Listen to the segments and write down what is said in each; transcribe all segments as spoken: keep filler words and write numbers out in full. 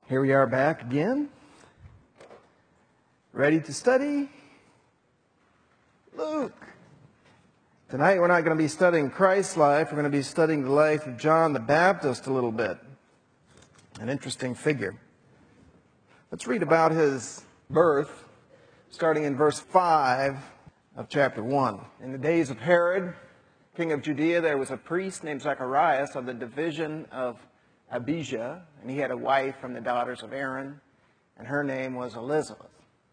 Here we are back again, ready to study Luke. Tonight we're not going to be studying Christ's life, we're going to be studying the life of John the Baptist a little bit. An interesting figure. Let's read about his birth, starting in verse five of chapter one. In the days of Herod, king of Judea, there was a priest named Zacharias of the division of Abijah, and he had a wife from the daughters of Aaron, and her name was Elizabeth.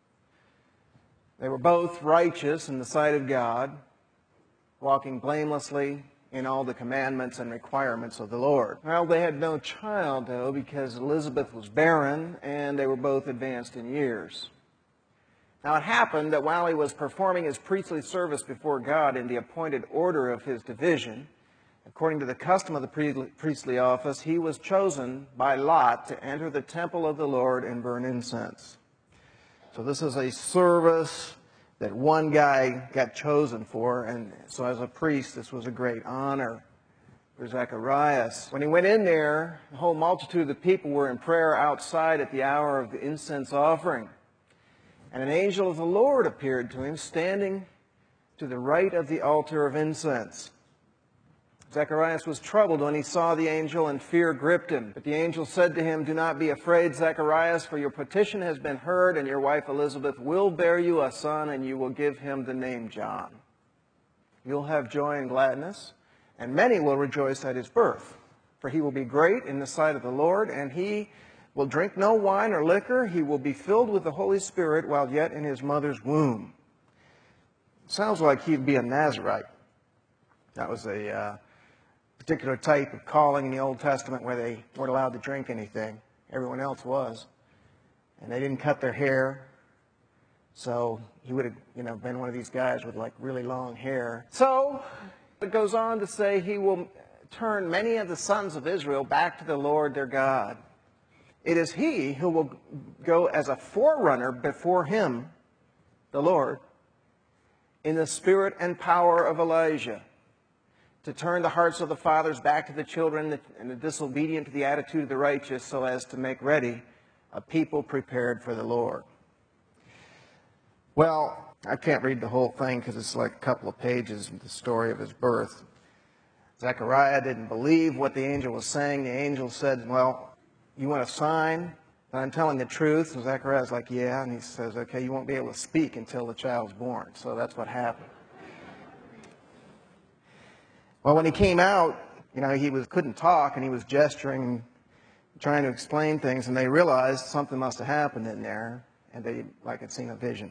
They were both righteous in the sight of God, walking blamelessly in all the commandments and requirements of the Lord. Well, they had no child, though, because Elizabeth was barren, and they were both advanced in years. Now, it happened that while he was performing his priestly service before God in the appointed order of his division, according to the custom of the priestly office, he was chosen by lot to enter the temple of the Lord and burn incense. So this is a service that one guy got chosen for, and so as a priest, this was a great honor for Zacharias. When he went in there, the whole multitude of the people were in prayer outside at the hour of the incense offering. And an angel of the Lord appeared to him, standing to the right of the altar of incense. Zacharias was troubled when he saw the angel, and fear gripped him. But the angel said to him, "Do not be afraid, Zacharias, for your petition has been heard, and your wife Elizabeth will bear you a son, and you will give him the name John. You'll have joy and gladness, and many will rejoice at his birth. For he will be great in the sight of the Lord, and he will drink no wine or liquor. He will be filled with the Holy Spirit while yet in his mother's womb." Sounds like he'd be a Nazirite. That was a uh, particular type of calling in the Old Testament where they weren't allowed to drink anything. Everyone else was. And they didn't cut their hair. So he would have, you know, been one of these guys with like really long hair. So it goes on to say he will turn many of the sons of Israel back to the Lord their God. It is he who will go as a forerunner before him, the Lord, in the spirit and power of Elijah, to turn the hearts of the fathers back to the children and the disobedient to the attitude of the righteous, so as to make ready a people prepared for the Lord. Well, I can't read the whole thing because it's like a couple of pages of the story of his birth. Zechariah didn't believe what the angel was saying. The angel said, "Well, you want a sign that I'm telling the truth?" And Zechariah's like, "Yeah." And he says, "Okay, you won't be able to speak until the child's born." So that's what happened. Well, when he came out, you know, he was couldn't talk, and he was gesturing, trying to explain things, and they realized something must have happened in there, and they, like, had seen a vision.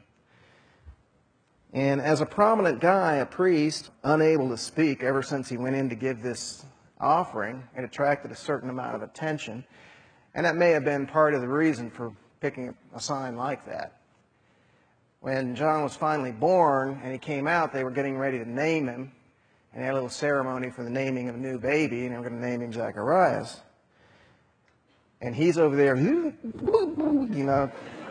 And as a prominent guy, a priest, unable to speak ever since he went in to give this offering, it attracted a certain amount of attention, and that may have been part of the reason for picking a sign like that. When John was finally born and he came out, they were getting ready to name him. And they had a little ceremony for the naming of a new baby, and they were going to name him Zacharias. And he's over there, you know,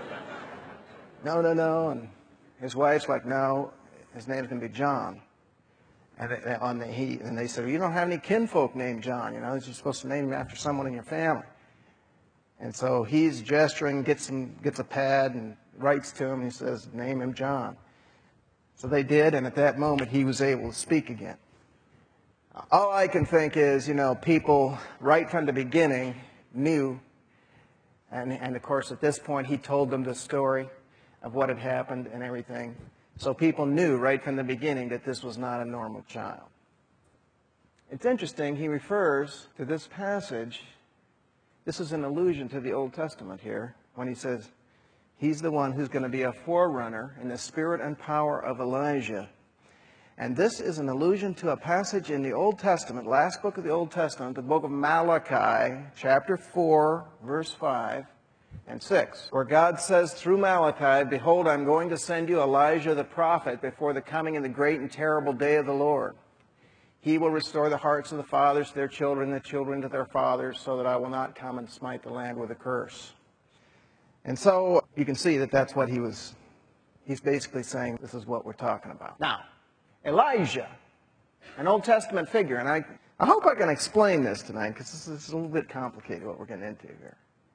no, no, no. And his wife's like, "No, his name's going to be John." And they, on the, he, and they said, "Well, you don't have any kinfolk named John, you know, you're supposed to name him after someone in your family." And so he's gesturing, gets, him, gets a pad and writes to him. He says, "Name him John." So they did, and at that moment he was able to speak again. All I can think is, you know, people right from the beginning knew, and, and of course at this point he told them the story of what had happened and everything. So people knew right from the beginning that this was not a normal child. It's interesting, he refers to this passage, this is an allusion to the Old Testament here, when he says he's the one who's going to be a forerunner in the spirit and power of Elijah. And this is an allusion to a passage in the Old Testament, last book of the Old Testament, the book of Malachi, chapter four, verse five and six, where God says through Malachi, "Behold, I'm going to send you Elijah the prophet before the coming of the great and terrible day of the Lord. He will restore the hearts of the fathers to their children, the children to their fathers, so that I will not come and smite the land with a curse." And so you can see that that's what he was, he's basically saying this is what we're talking about. Now, Elijah, an Old Testament figure, and I, I hope I can explain this tonight, because this is a little bit complicated what we're getting into here.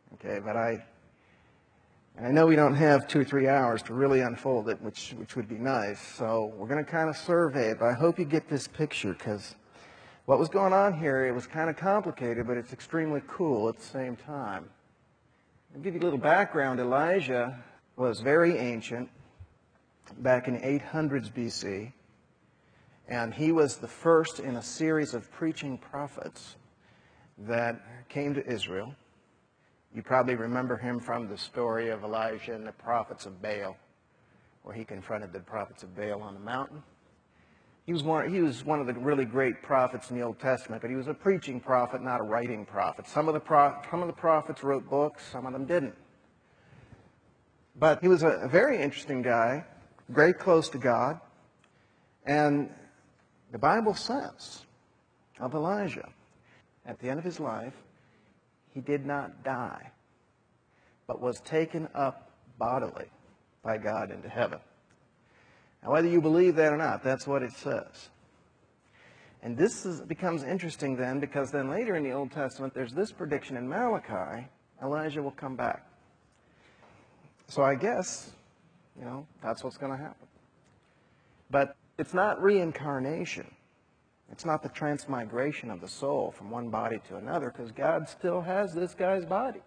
Okay, but I, and I know we don't have two or three hours to really unfold it, which, which would be nice. So we're going to kind of survey it, but I hope you get this picture, because what was going on here, it was kind of complicated, but it's extremely cool at the same time. I'll give you a little background. Elijah was very ancient, back in eight hundreds B C, and he was the first in a series of preaching prophets that came to Israel. You probably remember him from the story of Elijah and the prophets of Baal, where he confronted the prophets of Baal on the mountain. He was one, he was one of the really great prophets in the Old Testament, but he was a preaching prophet, not a writing prophet. Some of the, pro, some of the prophets wrote books, some of them didn't. But he was a, a very interesting guy, very close to God. And the Bible says of Elijah, at the end of his life, he did not die, but was taken up bodily by God into heaven. Now, whether you believe that or not, that's what it says. And this is, becomes interesting then, because then later in the Old Testament, there's this prediction in Malachi, Elijah will come back. So I guess, you know, that's what's going to happen. But it's not reincarnation. It's not the transmigration of the soul from one body to another, because God still has this guy's body.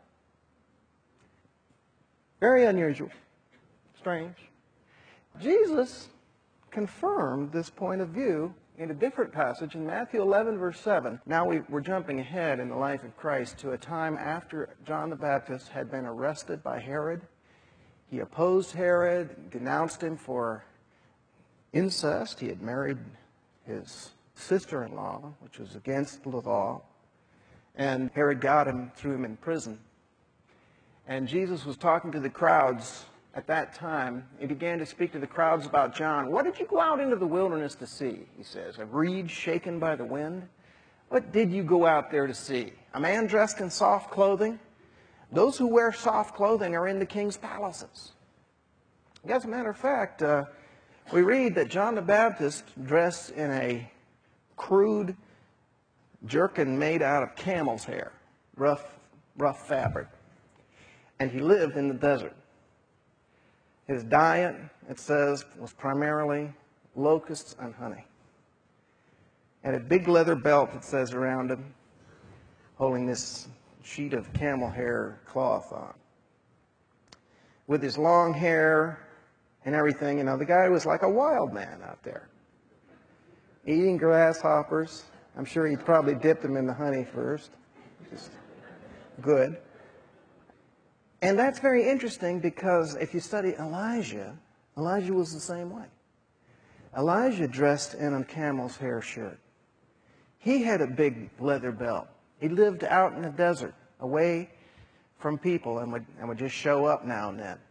Very unusual. Strange. Jesus confirmed this point of view in a different passage in Matthew eleven, verse seven. Now we, we're jumping ahead in the life of Christ to a time after John the Baptist had been arrested by Herod. He opposed Herod, denounced him for incest. He had married his sister-in-law, which was against the law. And Herod got him, threw him in prison. And Jesus was talking to the crowds at that time. He began to speak to the crowds about John. What did you go out into the wilderness to see? He says, a reed shaken by the wind? What did you go out there to see? A man dressed in soft clothing? Those who wear soft clothing are in the king's palaces. As a matter of fact, uh, we read that John the Baptist dressed in a crude jerkin made out of camel's hair, rough, rough fabric. And he lived in the desert. His diet, it says, was primarily locusts and honey. And a big leather belt, it says, around him, holding this sheet of camel hair cloth on. With his long hair and everything, you know, the guy was like a wild man out there. Eating grasshoppers. I'm sure he probably dipped them in the honey first. Just good. And that's very interesting, because if you study Elijah, Elijah was the same way. Elijah dressed in a camel's hair shirt. He had a big leather belt. He lived out in the desert, away from people, and would, and would just show up now and then.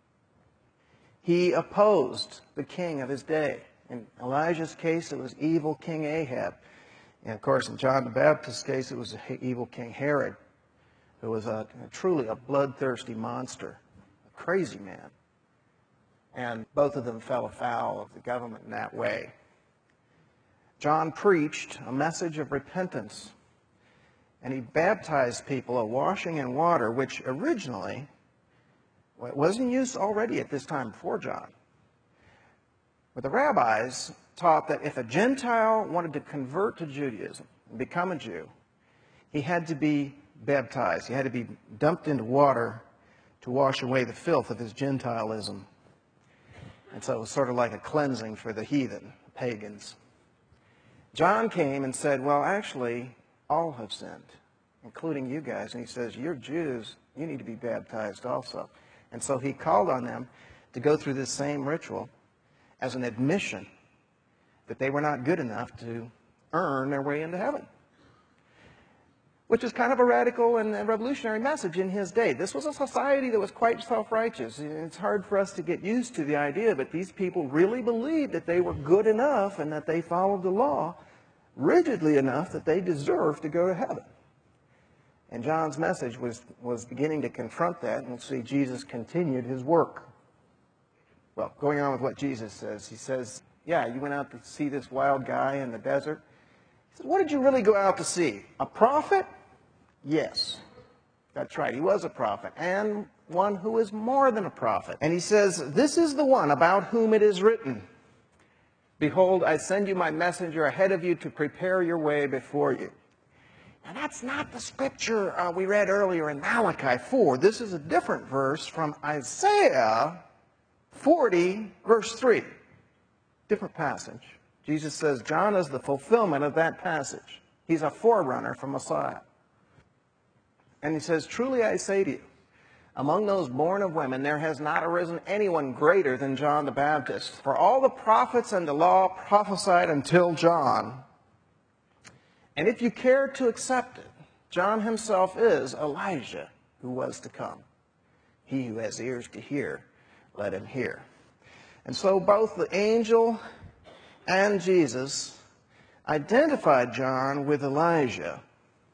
He opposed the king of his day. In Elijah's case, it was evil King Ahab. And of course, in John the Baptist's case, it was evil King Herod, who was a, truly a bloodthirsty monster, a crazy man. And both of them fell afoul of the government in that way. John preached a message of repentance, and he baptized people a washing in water, which originally wasn't used already at this time before John. But the rabbis taught that if a Gentile wanted to convert to Judaism and become a Jew, he had to be baptized. He had to be dumped into water to wash away the filth of his Gentilism. And so it was sort of like a cleansing for the heathen, pagans. John came and said, well, actually, all have sinned, including you guys. And he says, you're Jews, you need to be baptized also. And so he called on them to go through this same ritual as an admission that they were not good enough to earn their way into heaven. Which is kind of a radical and a revolutionary message in his day. This was a society that was quite self-righteous. It's hard for us to get used to the idea, but these people really believed that they were good enough and that they followed the law rigidly enough that they deserved to go to heaven. And John's message was, was beginning to confront that, and we'll see Jesus continued his work. Well, going on with what Jesus says, he says, yeah, you went out to see this wild guy in the desert. He said, what did you really go out to see? A prophet? Yes. That's right, he was a prophet, and one who is more than a prophet. And he says, this is the one about whom it is written, behold, I send you my messenger ahead of you to prepare your way before you. Now that's not the scripture uh, we read earlier in Malachi four. This is a different verse from Isaiah forty, verse three. Different passage. Jesus says John is the fulfillment of that passage. He's a forerunner for Messiah. And he says, truly I say to you, among those born of women, there has not arisen anyone greater than John the Baptist. For all the prophets and the law prophesied until John. And if you care to accept it, John himself is Elijah who was to come. He who has ears to hear, let him hear. And so both the angel and Jesus identified John with Elijah,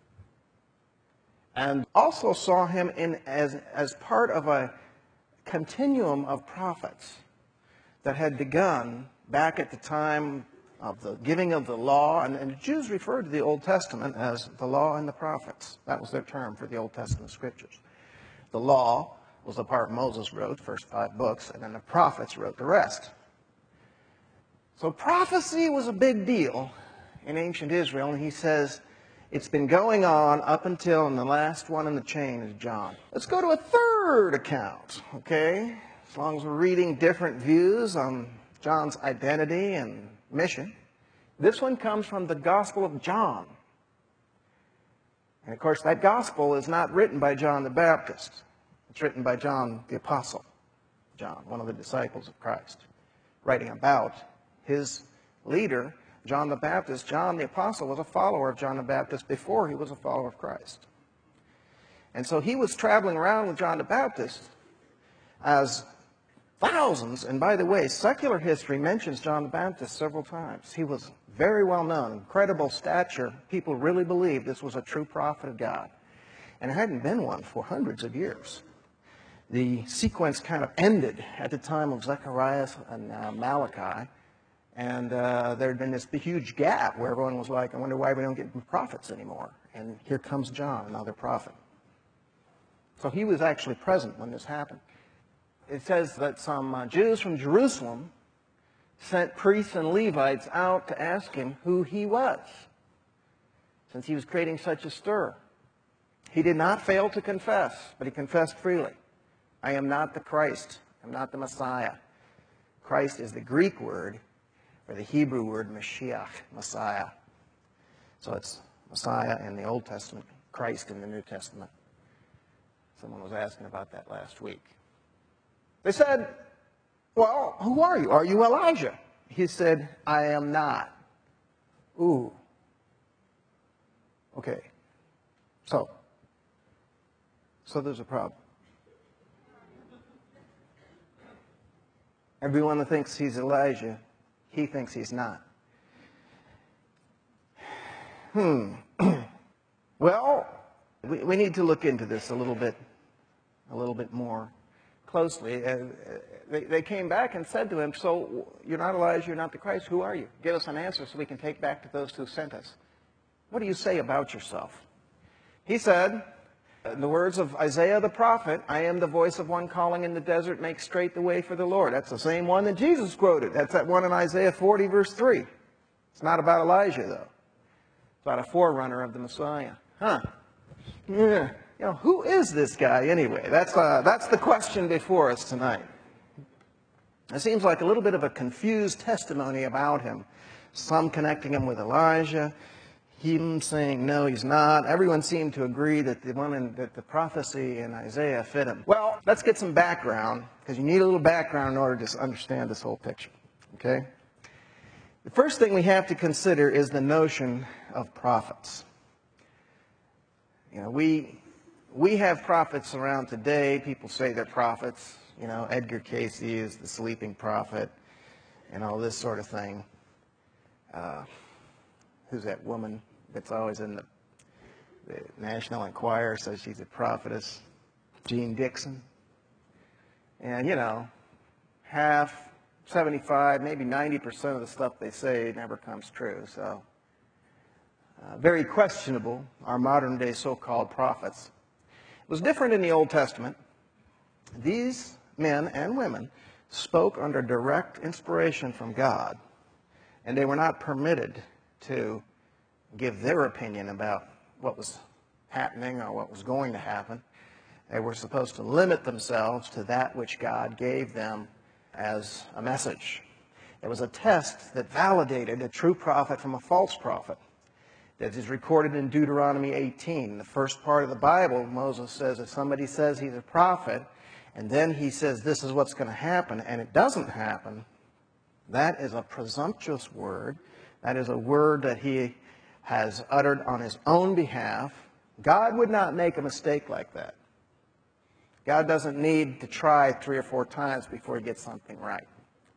and also saw him in as, as part of a continuum of prophets that had begun back at the time of the giving of the law. And, and the Jews referred to the Old Testament as the law and the prophets. That was their term for the Old Testament scriptures. The law was the part Moses wrote, first five books, and then the prophets wrote the rest. So prophecy was a big deal in ancient Israel, and he says, it's been going on up until, and the last one in the chain is John. Let's go to a third account, okay? As long as we're reading different views on John's identity and mission. This one comes from the Gospel of John. And of course, that Gospel is not written by John the Baptist. It's written by John the Apostle. John, one of the disciples of Christ, writing about his leader, John the Baptist. John the Apostle was a follower of John the Baptist before he was a follower of Christ. And so he was traveling around with John the Baptist as thousands, and by the way, secular history mentions John the Baptist several times. He was very well known, incredible stature. People really believed this was a true prophet of God. And it hadn't been one for hundreds of years. The sequence kind of ended at the time of Zechariah and uh, Malachi. And uh, there had been this huge gap where everyone was like, I wonder why we don't get prophets anymore. And here comes John, another prophet. So he was actually present when this happened. It says that some uh, Jews from Jerusalem sent priests and Levites out to ask him who he was, since he was creating such a stir. He did not fail to confess, but he confessed freely. I am not the Christ. I'm not the Messiah. Christ is the Greek word or the Hebrew word Mashiach, Messiah. So it's Messiah in the Old Testament, Christ in the New Testament. Someone was asking about that last week. They said, well, who are you? Are you Elijah? He said, I am not. Ooh. Okay. So, so there's a problem. Everyone that thinks he's Elijah, he thinks he's not. Hmm. Well, we, we need to look into this a little bit, a little bit more closely. Uh, they, they came back and said to him, so you're not Elijah, you're not the Christ, who are you? Give us an answer so we can take back to those who sent us. What do you say about yourself? He said, in the words of Isaiah the prophet, I am the voice of one calling in the desert, make straight the way for the Lord. That's the same one that Jesus quoted. That's that one in Isaiah forty, verse three. It's not about Elijah, though. It's about a forerunner of the Messiah. Huh. Yeah. You know, who is this guy anyway? That's, uh, that's the question before us tonight. It seems like a little bit of a confused testimony about him. Some connecting him with Elijah, him saying, no, he's not. Everyone seemed to agree that the one in, that the prophecy in Isaiah fit him. Well, let's get some background, because you need a little background in order to understand this whole picture. Okay? The first thing we have to consider is the notion of prophets. You know, we we have prophets around today. People say they're prophets. You know, Edgar Cayce is the sleeping prophet, and all this sort of thing. Uh, who's that woman that's always in the, the National Enquirer, says she's a prophetess? Jean Dixon. And, you know, half, seventy-five, maybe ninety percent of the stuff they say never comes true. So, uh, very questionable, our modern-day so-called prophets. It was different in the Old Testament. These men and women spoke under direct inspiration from God, and they were not permitted to give their opinion about what was happening or what was going to happen. They were supposed to limit themselves to that which God gave them as a message. It was a test that validated a true prophet from a false prophet. That is recorded in Deuteronomy eighteen. The first part of the Bible, Moses says if somebody says he's a prophet, and then he says this is what's going to happen, and it doesn't happen, that is a presumptuous word. That is a word that he has uttered on his own behalf. God would not make a mistake like that. God doesn't need to try three or four times before he gets something right.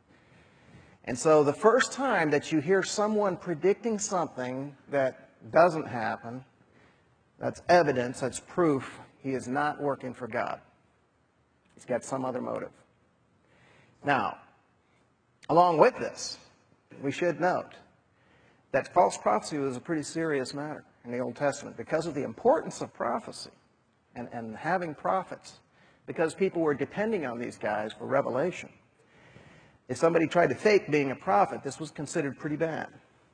And so the first time that you hear someone predicting something that doesn't happen, that's evidence, that's proof he is not working for God. He's got some other motive. Now, along with this, we should note that false prophecy was a pretty serious matter in the Old Testament because of the importance of prophecy and, and having prophets, because people were depending on these guys for revelation. If somebody tried to fake being a prophet, this was considered pretty bad.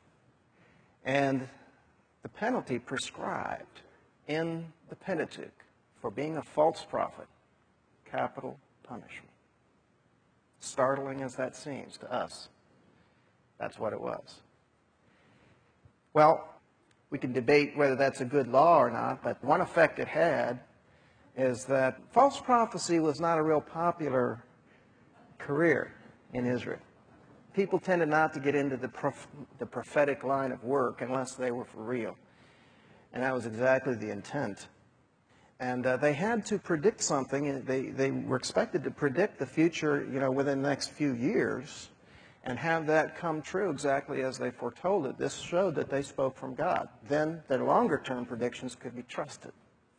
And the penalty prescribed in the Pentateuch for being a false prophet, capital punishment. Startling as that seems to us, that's what it was. Well, we can debate whether that's a good law or not, but one effect it had is that false prophecy was not a real popular career in Israel. People tended not to get into the, prof- the prophetic line of work unless they were for real. And that was exactly the intent. And uh, they had to predict something. They, they were expected to predict the future, you know, within the next few years and have that come true exactly as they foretold it. This showed that they spoke from God. Then their longer-term predictions could be trusted.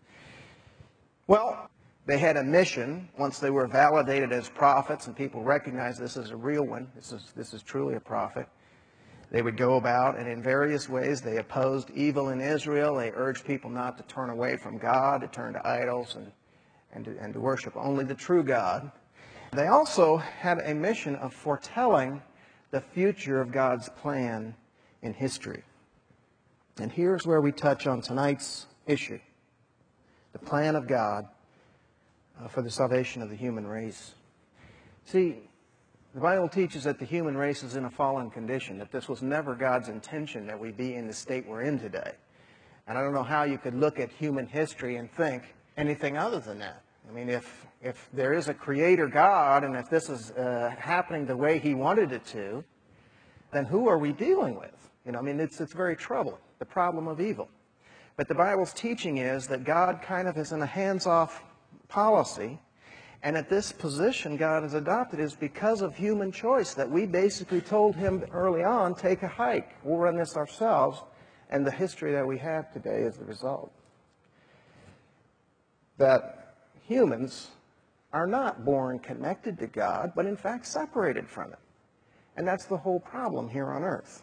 Well, they had a mission once they were validated as prophets and people recognized this as a real one. This is, this is truly a prophet. They would go about, and in various ways, they opposed evil in Israel. They urged people not to turn away from God, to turn to idols, and, and, to, and to worship only the true God. They also had a mission of foretelling the future of God's plan in history. And here's where we touch on tonight's issue, the plan of God uh, for the salvation of the human race. See, the Bible teaches that the human race is in a fallen condition, that this was never God's intention that we be in the state we're in today. And I don't know how you could look at human history and think anything other than that. I mean, if, if there is a creator God, and if this is uh, happening the way he wanted it to, then who are we dealing with? You know, I mean, it's, it's very troubling, the problem of evil. But the Bible's teaching is that God kind of is in a hands-off policy. And at this position God has adopted is because of human choice, that we basically told him early on, take a hike. We'll run this ourselves. And the history that we have today is the result. That humans are not born connected to God, but in fact separated from it. And that's the whole problem here on earth.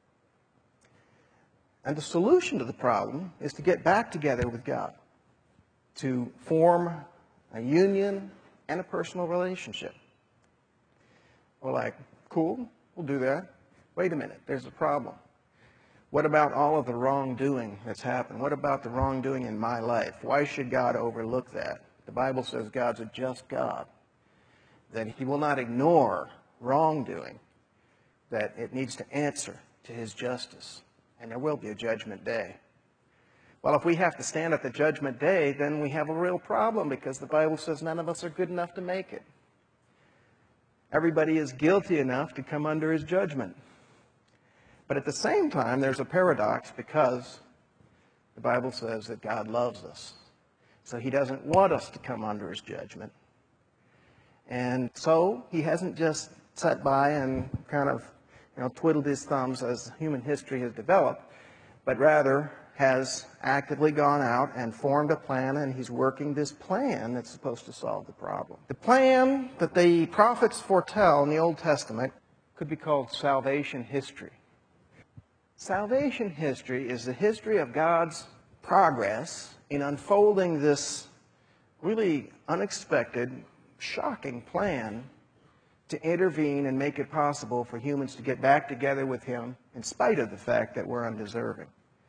And the solution to the problem is to get back together with God, to form a union and a personal relationship. We're like, cool, we'll do that. Wait a minute, there's a problem. What about all of the wrongdoing that's happened? What about the wrongdoing in my life? Why should God overlook that? The Bible says God's a just God, that he will not ignore wrongdoing, that it needs to answer to his justice, and there will be a judgment day. Well, if we have to stand at the judgment day, then we have a real problem, because the Bible says none of us are good enough to make it. Everybody is guilty enough to come under his judgment. But at the same time, there's a paradox, because the Bible says that God loves us. So he doesn't want us to come under his judgment. And so he hasn't just sat by and kind of, you know, twiddled his thumbs as human history has developed, but rather has actively gone out and formed a plan, and he's working this plan that's supposed to solve the problem. The plan that the prophets foretell in the Old Testament could be called salvation history. Salvation history is the history of God's progress in unfolding this really unexpected, shocking plan to intervene and make it possible for humans to get back together with him in spite of the fact that we're undeserving.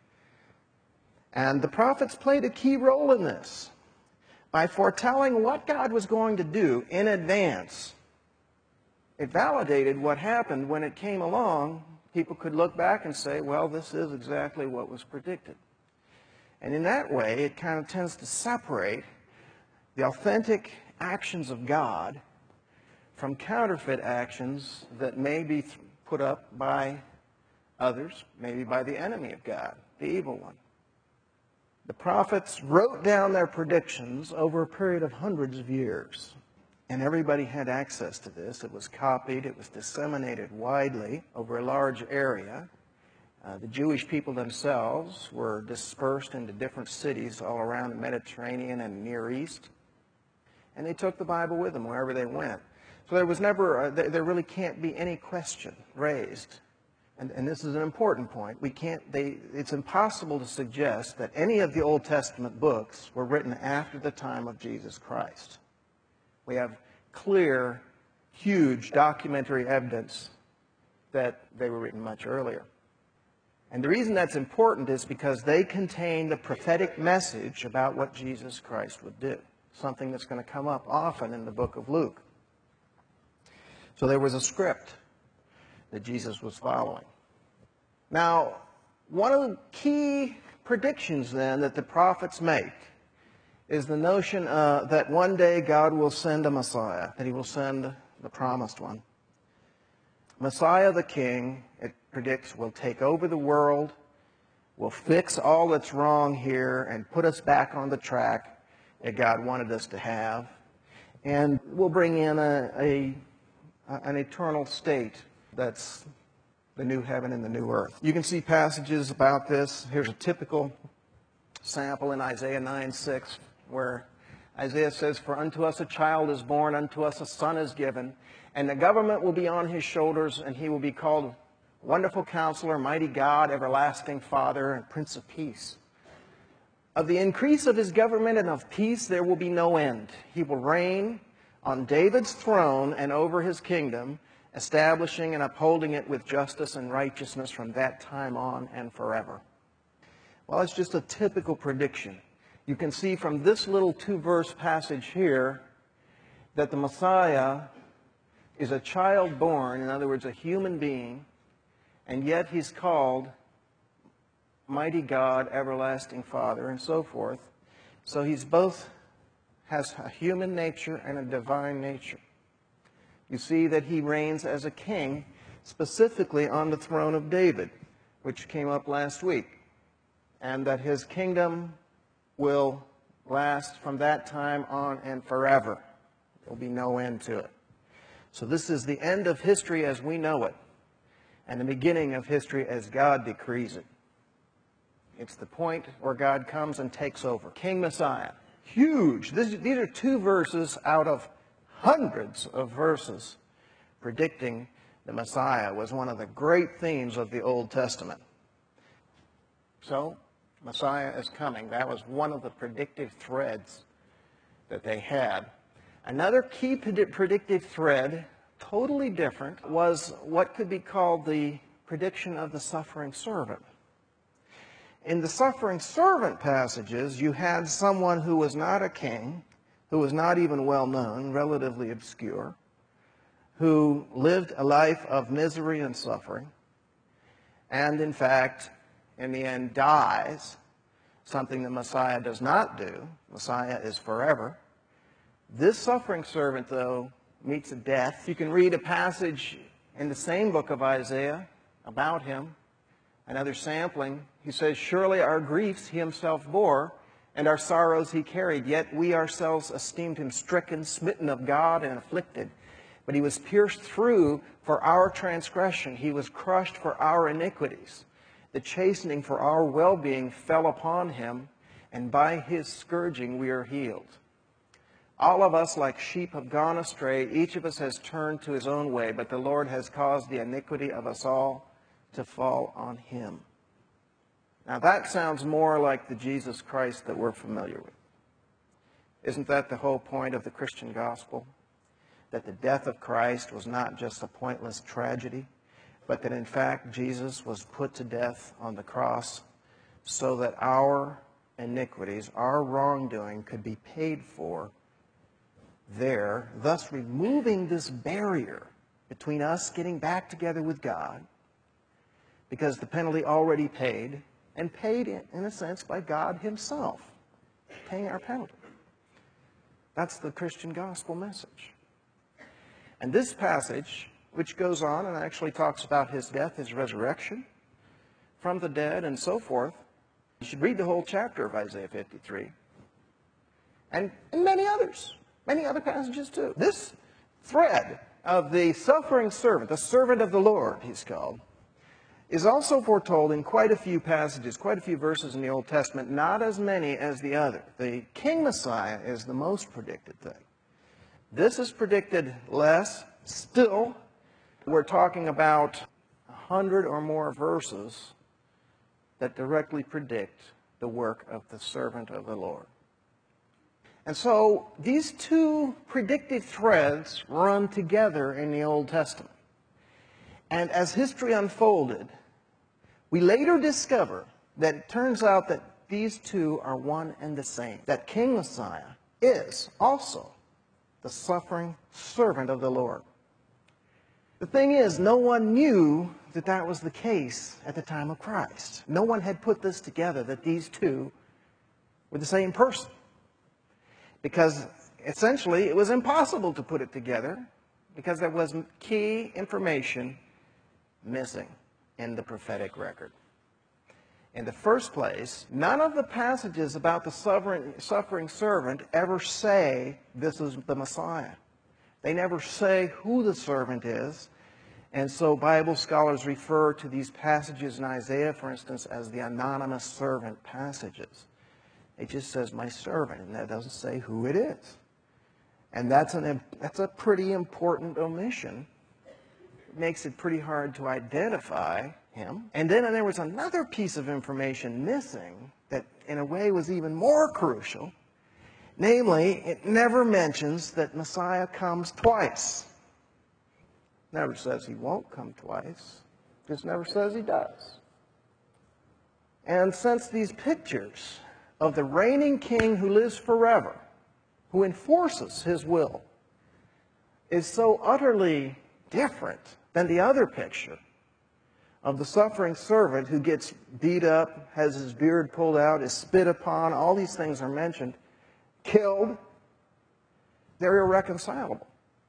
And the prophets played a key role in this by foretelling what God was going to do in advance. It validated what happened when it came along. People could look back and say, well, this is exactly what was predicted. And in that way, it kind of tends to separate the authentic actions of God from counterfeit actions that may be put up by others, maybe by the enemy of God, the evil one. The prophets wrote down their predictions over a period of hundreds of years, and everybody had access to this. It was copied, it was disseminated widely over a large area. Uh, the Jewish people themselves were dispersed into different cities all around the Mediterranean and Near East, and they took the Bible with them wherever they went. So there was never, uh, there really can't be any question raised. And, and this is an important point. We can't, they, it's impossible to suggest that any of the Old Testament books were written after the time of Jesus Christ. We have clear, huge documentary evidence that they were written much earlier. And the reason that's important is because they contain the prophetic message about what Jesus Christ would do, something that's going to come up often in the book of Luke. So there was a script that Jesus was following. Now, one of the key predictions then that the prophets make is the notion uh, that one day God will send a Messiah, that he will send the promised one. Messiah the King, it predicts, will take over the world, will fix all that's wrong here and put us back on the track that God wanted us to have, and will bring in a, a, an eternal state that's the new heaven and the new earth. You can see passages about this. Here's a typical sample in Isaiah nine six, where Isaiah says, "For unto us a child is born, unto us a son is given, and the government will be on his shoulders, and he will be called Wonderful Counselor, Mighty God, Everlasting Father, and Prince of Peace. Of the increase of his government and of peace there will be no end. He will reign on David's throne and over his kingdom, establishing and upholding it with justice and righteousness from that time on and forever." Well, it's just a typical prediction. You can see from this little two-verse passage here that the Messiah is a child born, in other words, a human being, and yet he's called Mighty God, Everlasting Father, and so forth. So he's both has a human nature and a divine nature. You see that he reigns as a king, specifically on the throne of David, which came up last week, and that his kingdom will last from that time on and forever. There will be no end to it. So this is the end of history as we know it, and the beginning of history as God decrees it. It's the point where God comes and takes over. King Messiah. Huge. This, these are two verses out of hundreds of verses predicting the Messiah. Was one of the great themes of the Old Testament. So, Messiah is coming. That was one of the predictive threads that they had. Another key predictive thread, totally different, was what could be called the prediction of the suffering servant. In the suffering servant passages, you had someone who was not a king, who was not even well known, relatively obscure, who lived a life of misery and suffering, and in fact, in the end, dies, something the Messiah does not do. Messiah is forever. This suffering servant, though, meets a death. You can read a passage in the same book of Isaiah about him. Another sampling, he says, "Surely our griefs he himself bore, and our sorrows he carried. Yet we ourselves esteemed him stricken, smitten of God, and afflicted. But he was pierced through for our transgression. He was crushed for our iniquities. The chastening for our well-being fell upon him, and by his scourging we are healed. All of us like sheep have gone astray. Each of us has turned to his own way, but the Lord has caused the iniquity of us all to fall on him." Now that sounds more like the Jesus Christ that we're familiar with. Isn't that the whole point of the Christian gospel? That the death of Christ was not just a pointless tragedy, but that in fact Jesus was put to death on the cross so that our iniquities, our wrongdoing could be paid for there, thus removing this barrier between us getting back together with God, because the penalty already paid, and paid in, in a sense by God himself, paying our penalty. That's the Christian gospel message. And this passage, which goes on and actually talks about his death, his resurrection from the dead, and so forth, you should read the whole chapter of Isaiah fifty-three. And, and many others. Many other passages too. This thread of the suffering servant, the servant of the Lord, he's called, is also foretold in quite a few passages, quite a few verses in the Old Testament, not as many as the other. The King Messiah is the most predicted thing. This is predicted less. Still, we're talking about a hundred or more verses that directly predict the work of the servant of the Lord. And so these two predictive threads run together in the Old Testament. And as history unfolded, we later discover that it turns out that these two are one and the same. That King Messiah is also the suffering servant of the Lord. The thing is, no one knew that that was the case at the time of Christ. No one had put this together, that these two were the same person. Because essentially it was impossible to put it together because there was key information missing in the prophetic record. In the first place, none of the passages about the suffering, suffering servant ever say this is the Messiah. They never say who the servant is. And so Bible scholars refer to these passages in Isaiah, for instance, as the anonymous servant passages. It just says, my servant, and that doesn't say who it is. And that's, an, that's a pretty important omission. It makes it pretty hard to identify him. And then there was another piece of information missing that in a way was even more crucial. Namely, it never mentions that Messiah comes twice. Never says he won't come twice. Just never says he does. And since these pictures of the reigning king who lives forever, who enforces his will, is so utterly different than the other picture of the suffering servant who gets beat up, has his beard pulled out, is spit upon, all these things are mentioned, killed, they're irreconcilable.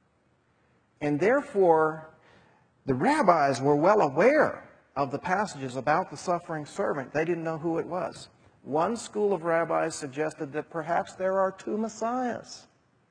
And therefore, the rabbis were well aware of the passages about the suffering servant. They didn't know who it was. One school of rabbis suggested that perhaps there are two Messiahs.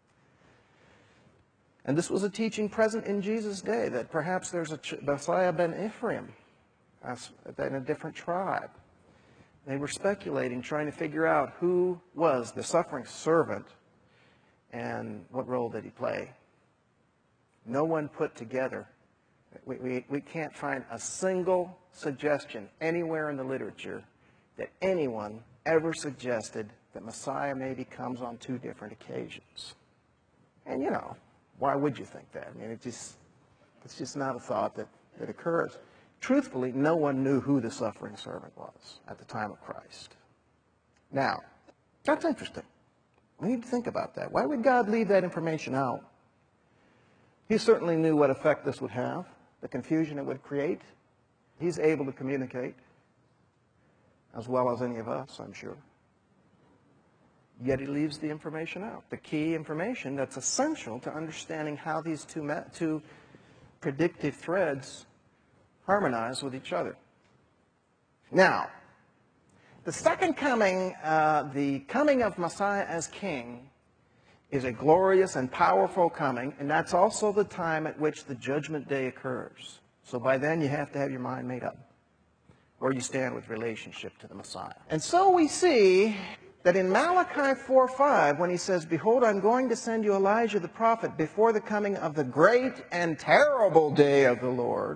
And this was a teaching present in Jesus' day, that perhaps there's a Messiah ben Ephraim, in a different tribe. They were speculating, trying to figure out who was the suffering servant and what role did he play. No one put together. We, we, we can't find a single suggestion anywhere in the literature that anyone ever suggested that Messiah maybe comes on two different occasions. And, you know, why would you think that? I mean, it just, it's just not a thought that, that occurs. Truthfully, no one knew who the suffering servant was at the time of Christ. Now, that's interesting. We need to think about that. Why would God leave that information out? He certainly knew what effect this would have, the confusion it would create. He's able to communicate as well as any of us, I'm sure. Yet he leaves the information out, the key information that's essential to understanding how these two, two predictive threads harmonize with each other. Now, the second coming, uh, the coming of Messiah as king, is a glorious and powerful coming, and that's also the time at which the judgment day occurs. So by then you have to have your mind made up where you stand with relationship to the Messiah. And so we see that in Malachi four five, when he says, behold, I'm going to send you Elijah the prophet before the coming of the great and terrible day of the Lord,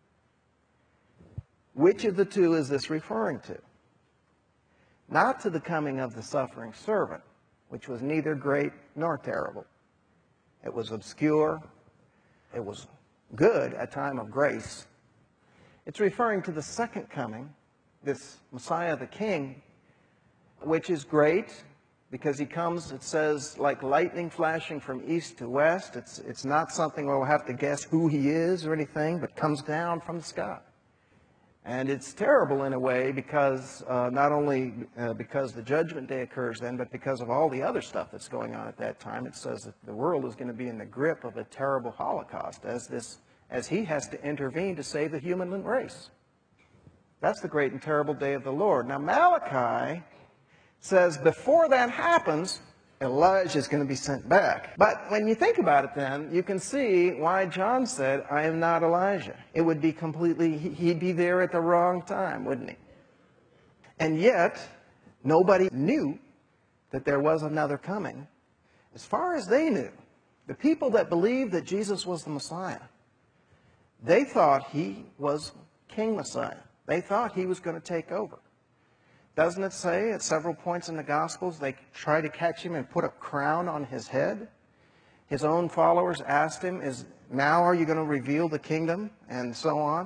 which of the two is this referring to? Not to the coming of the suffering servant, which was neither great nor terrible. It was obscure. It was good, a time of grace. It's referring to the second coming, this Messiah the King, which is great because he comes, it says, like lightning flashing from east to west. It's, it's not something where we'll have to guess who he is or anything, but comes down from the sky. And it's terrible in a way because uh, not only uh, because the judgment day occurs then, but because of all the other stuff that's going on at that time. It says that the world is going to be in the grip of a terrible Holocaust as this, as he has to intervene to save the human race. That's the great and terrible day of the Lord. Now Malachi says before that happens, Elijah is going to be sent back. But when you think about it then, you can see why John said, I am not Elijah. It would be completely, he'd be there at the wrong time, wouldn't he? And yet, nobody knew that there was another coming. As far as they knew, the people that believed that Jesus was the Messiah, they thought he was King Messiah. They thought he was going to take over. Doesn't it say at several points in the Gospels they try to catch him and put a crown on his head? His own followers asked him, "Is now are you going to reveal the kingdom?" and so on.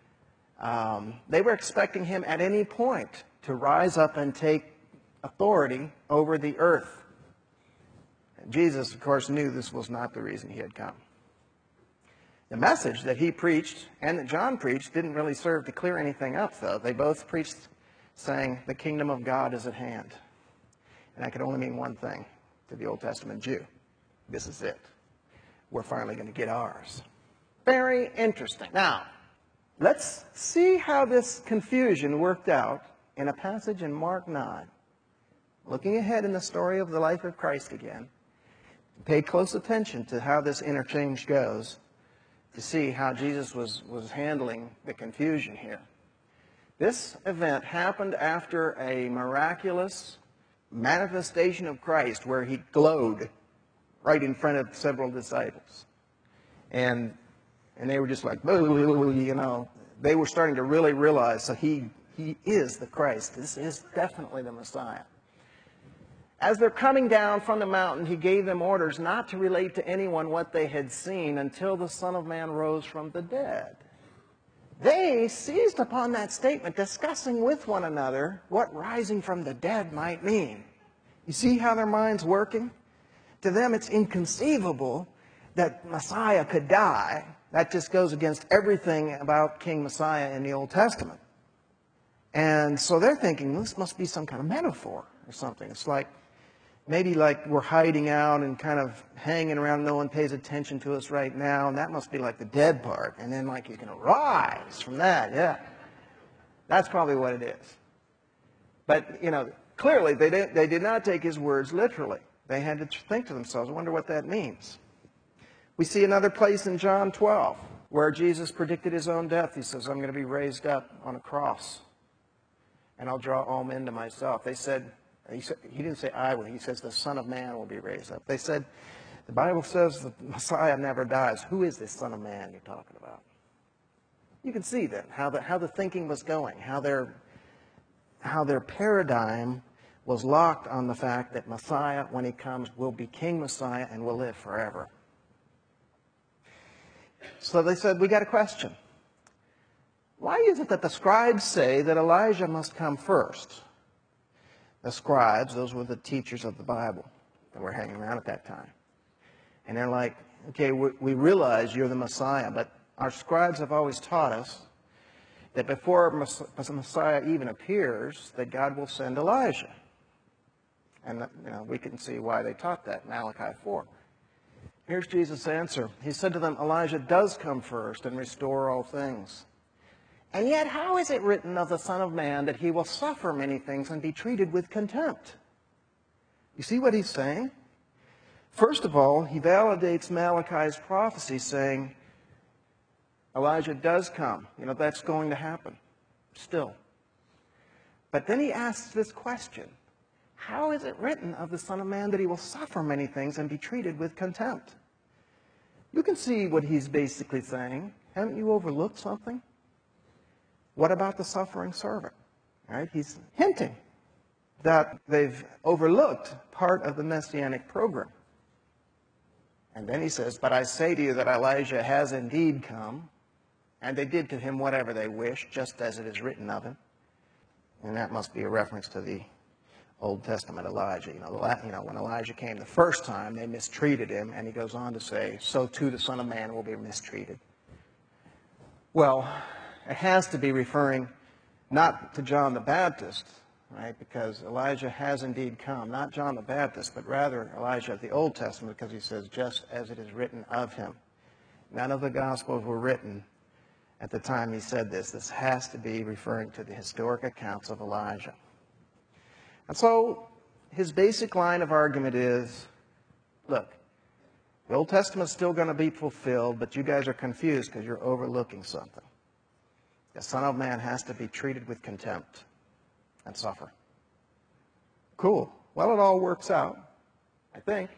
Um, they were expecting him at any point to rise up and take authority over the earth. And Jesus, of course, knew this was not the reason he had come. The message that he preached and that John preached didn't really serve to clear anything up, though. They both preached saying the kingdom of God is at hand. And that could only mean one thing to the Old Testament Jew. This is it. We're finally going to get ours. Very interesting. Now, let's see how this confusion worked out in a passage in Mark nine. Looking ahead in the story of the life of Christ again, pay close attention to how this interchange goes to see how Jesus was, was handling the confusion here. This event happened after a miraculous manifestation of Christ where he glowed right in front of several disciples. And and they were just like, you know, they were starting to really realize that he, he is the Christ. This is definitely the Messiah. As they're coming down from the mountain, he gave them orders not to relate to anyone what they had seen until the Son of Man rose from the dead. They seized upon that statement, discussing with one another what rising from the dead might mean. You see how their mind's working? To them, it's inconceivable that Messiah could die. That just goes against everything about King Messiah in the Old Testament. And so they're thinking, this must be some kind of metaphor or something. It's like, maybe like we're hiding out and kind of hanging around. No one pays attention to us right now. And that must be like the dead part. And then like you can rise from that. Yeah. That's probably what it is. But, you know, clearly they did, they did not take his words literally. They had to think to themselves, I wonder what that means. We see another place in John twelve where Jesus predicted his own death. He says, I'm going to be raised up on a cross and I'll draw all men to myself. They said, He, said, he didn't say I will. He says the Son of Man will be raised up. They said, the Bible says the Messiah never dies. Who is this Son of Man you're talking about? You can see then how the, how the thinking was going, how their, how their paradigm was locked on the fact that Messiah, when he comes, will be King Messiah and will live forever. So they said, we got a question. Why is it that the scribes say that Elijah must come first? The scribes, those were the teachers of the Bible that were hanging around at that time. And they're like, okay, we, we realize you're the Messiah, but our scribes have always taught us that before Messiah even appears, that God will send Elijah. And you know, we can see why they taught that, Malachi four. Here's Jesus' answer. He said to them, Elijah does come first and restore all things. And yet, how is it written of the Son of Man that he will suffer many things and be treated with contempt? You see what he's saying? First of all, he validates Malachi's prophecy, saying, Elijah does come. You know, that's going to happen still. But then he asks this question. How is it written of the Son of Man that he will suffer many things and be treated with contempt? You can see what he's basically saying. Haven't you overlooked something? What about the suffering servant? Right? He's hinting. that they've overlooked part of the Messianic program. And then he says, but I say to you that Elijah has indeed come, and they did to him whatever they wished, just as it is written of him. And that must be a reference to the Old Testament Elijah. You know, the, you know, when Elijah came the first time, they mistreated him, and he goes on to say, so too the Son of Man will be mistreated. Well, it has to be referring not to John the Baptist, right, because Elijah has indeed come, not John the Baptist, but rather Elijah of the Old Testament, because he says, just as it is written of him. None of the Gospels were written at the time he said this. This has to be referring to the historic accounts of Elijah. And so his basic line of argument is, look, the Old Testament's still going to be fulfilled, but you guys are confused because you're overlooking something. The Son of Man has to be treated with contempt and suffer. Cool. Well, it all works out, I think.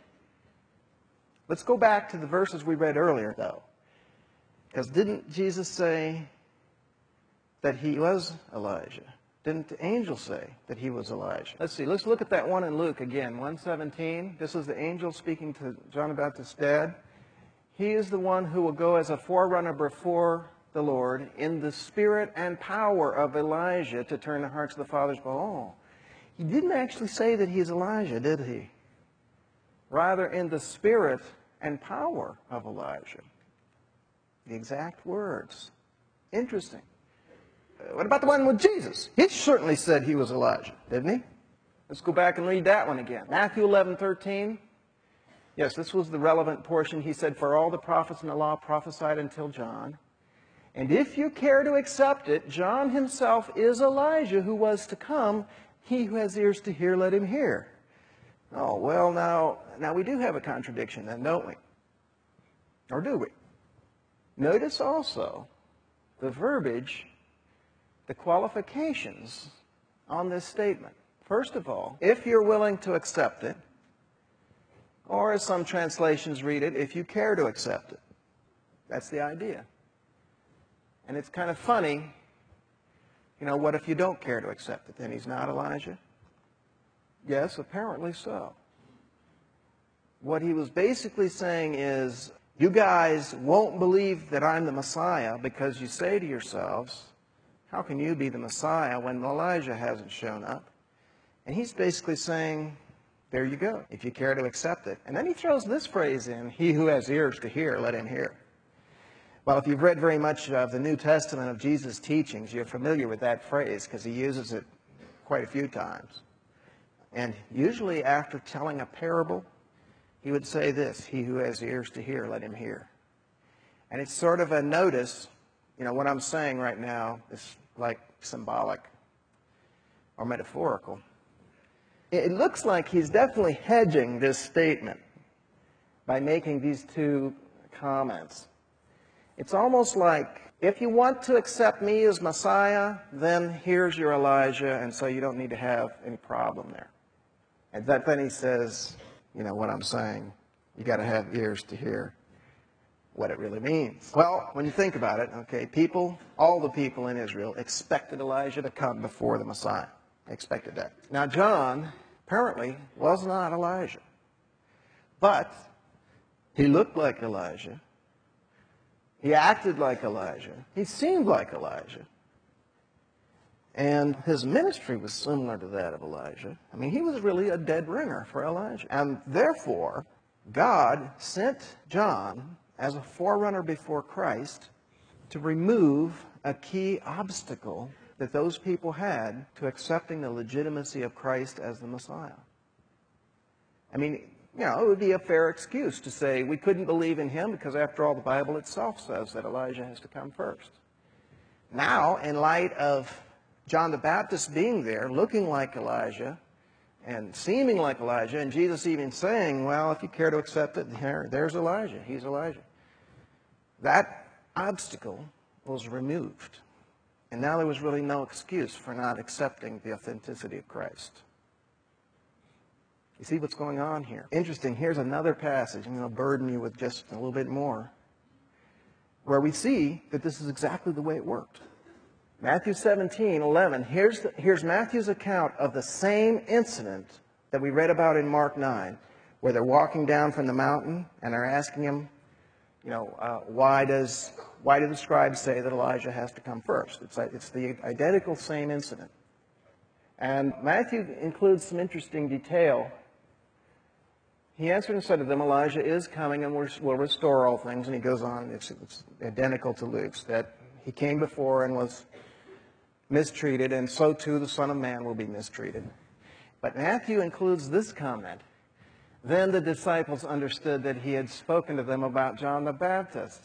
Let's go back to the verses we read earlier, though. Because didn't Jesus say that he was Elijah? Didn't the angel say that he was Elijah? Let's see. Let's look at that one in Luke again, one seventeen. This is the angel speaking to John the Baptist's dad. He is the one who will go as a forerunner before the Lord in the spirit and power of Elijah to turn the hearts of the fathers. Oh, he didn't actually say that he's Elijah, did he? Rather, in the spirit and power of Elijah. The exact words. Interesting. Uh, what about the one with Jesus? He certainly said he was Elijah, didn't he? Let's go back and read that one again. Matthew eleven thirteen. Yes, this was the relevant portion. He said, for all the prophets in the law prophesied until John. And if you care to accept it, John himself is Elijah who was to come. He who has ears to hear, let him hear. Oh, well, now, now we do have a contradiction then, don't we? Or do we? Notice also the verbiage, the qualifications on this statement. First of all, if you're willing to accept it, or as some translations read it, if you care to accept it. That's the idea. And it's kind of funny, you know, what if you don't care to accept it? Then he's not Elijah? Yes, apparently so. What he was basically saying is, you guys won't believe that I'm the Messiah because you say to yourselves, how can you be the Messiah when Elijah hasn't shown up? And he's basically saying, there you go, if you care to accept it. And then he throws this phrase in, he who has ears to hear, let him hear. Well, if you've read very much of the New Testament of Jesus' teachings, you're familiar with that phrase because he uses it quite a few times. And usually after telling a parable, he would say this, he who has ears to hear, let him hear. And it's sort of a notice, you know, what I'm saying right now is like symbolic or metaphorical. It looks like he's definitely hedging this statement by making these two comments. It's almost like, if you want to accept me as Messiah, then here's your Elijah, and so you don't need to have any problem there. And that, then he says, you know what I'm saying, you got to have ears to hear what it really means. Well, when you think about it, okay, people, all the people in Israel expected Elijah to come before the Messiah. They expected that. Now, John apparently was not Elijah, but he looked like Elijah. He acted like Elijah. He seemed like Elijah. And his ministry was similar to that of Elijah. I mean, he was really a dead ringer for Elijah. And therefore, God sent John as a forerunner before Christ to remove a key obstacle that those people had to accepting the legitimacy of Christ as the Messiah. I mean, you know, it would be a fair excuse to say we couldn't believe in him because, after all, the Bible itself says that Elijah has to come first. Now, in light of John the Baptist being there, looking like Elijah and seeming like Elijah, and Jesus even saying, well, if you care to accept it, there, there's Elijah. He's Elijah. That obstacle was removed. And now there was really no excuse for not accepting the authenticity of Christ. You see what's going on here? Interesting. Here's another passage. I'm going to burden you with just a little bit more, where we see that this is exactly the way it worked. Matthew seventeen, eleven. Here's, the, here's Matthew's account of the same incident that we read about in Mark nine, where they're walking down from the mountain and they're asking him, you know, uh, why does why do the scribes say that Elijah has to come first? It's, it's the identical same incident. And Matthew includes some interesting detail. He answered and said to them, Elijah is coming and will restore all things. And he goes on, it's, it's identical to Luke's, that he came before and was mistreated, and so too the Son of Man will be mistreated. But Matthew includes this comment. Then the disciples understood that he had spoken to them about John the Baptist.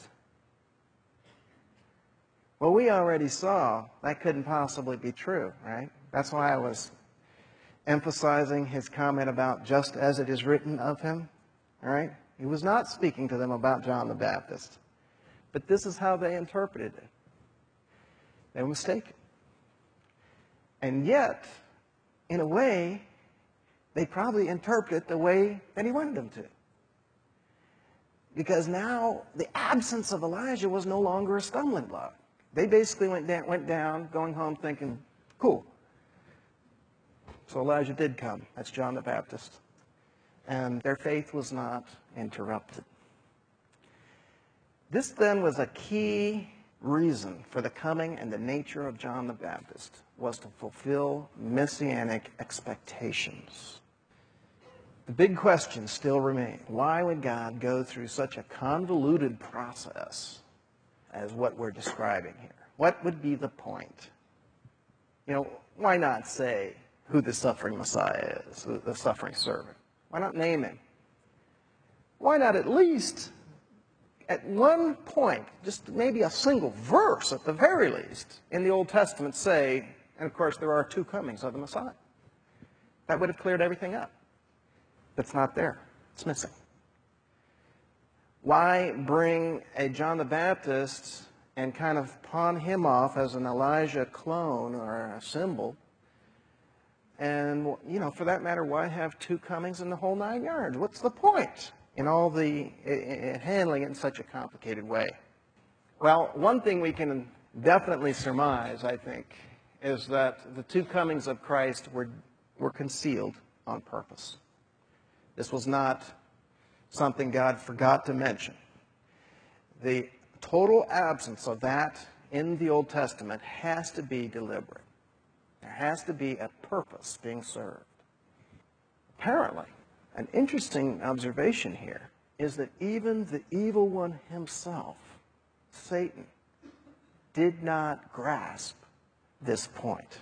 Well, we already saw that couldn't possibly be true, right? That's why I was emphasizing his comment about just as it is written of him, all right? He was not speaking to them about John the Baptist. But this is how they interpreted it. They were mistaken. And yet, in a way, they probably interpret it the way that he wanted them to. Because now the absence of Elijah was no longer a stumbling block. They basically went down, went down, going home thinking, cool. So Elijah did come. That's John the Baptist. And their faith was not interrupted. This then was a key reason for the coming and the nature of John the Baptist, was to fulfill messianic expectations. The big questions still remain. Why would God go through such a convoluted process as what we're describing here? What would be the point? You know, why not say who the suffering Messiah is, the suffering servant? Why not name him? Why not at least, at one point, just maybe a single verse at the very least, in the Old Testament say, and of course there are two comings of the Messiah. That would have cleared everything up. That's not there. It's missing. Why bring a John the Baptist and kind of pawn him off as an Elijah clone or a symbol? And, you know, for that matter, why have two comings in the whole nine yards? What's the point in all the, in handling it in such a complicated way? Well, one thing we can definitely surmise, I think, is that the two comings of Christ were, were concealed on purpose. This was not something God forgot to mention. The total absence of that in the Old Testament has to be deliberate. There has to be a purpose being served. Apparently, an interesting observation here is that even the evil one himself, Satan, did not grasp this point.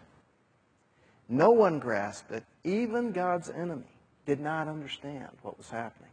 No one grasped it. Even God's enemy did not understand what was happening.